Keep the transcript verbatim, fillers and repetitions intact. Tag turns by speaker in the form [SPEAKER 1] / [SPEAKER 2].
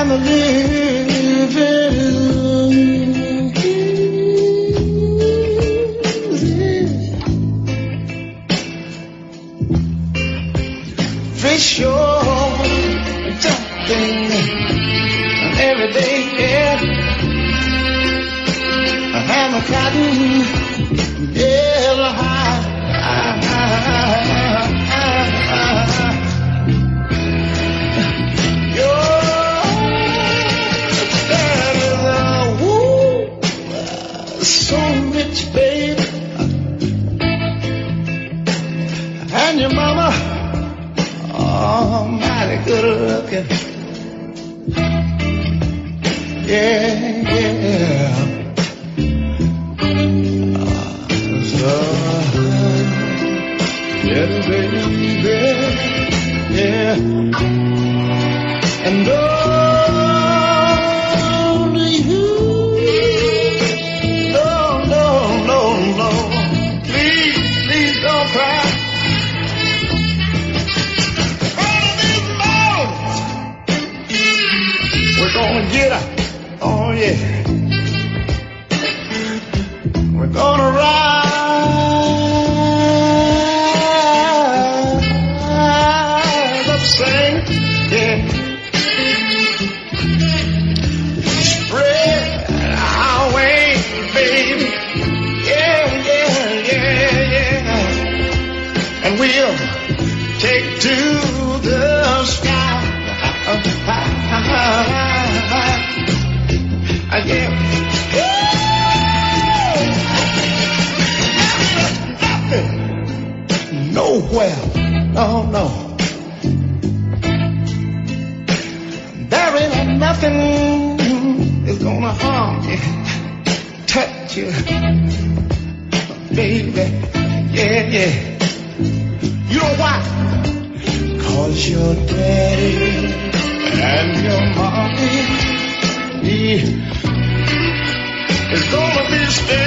[SPEAKER 1] I'm living fish, you're jumping every day, yeah. And the cotton, yeah, high. So rich, baby, and your mama, oh, mighty good looking, yeah, yeah. So, yeah, baby, yeah, and oh. Get her, oh yeah. We're gonna rise up, sing, yeah. Spread our wings, baby, yeah, yeah, yeah, yeah. And we'll take to the sky. Yeah. Nothing, nowhere, no, no. There ain't nothing is gonna harm you, touch you, baby, yeah, yeah. You know why? 'Cause your daddy and your mommy, yeah, it's gonna be staying.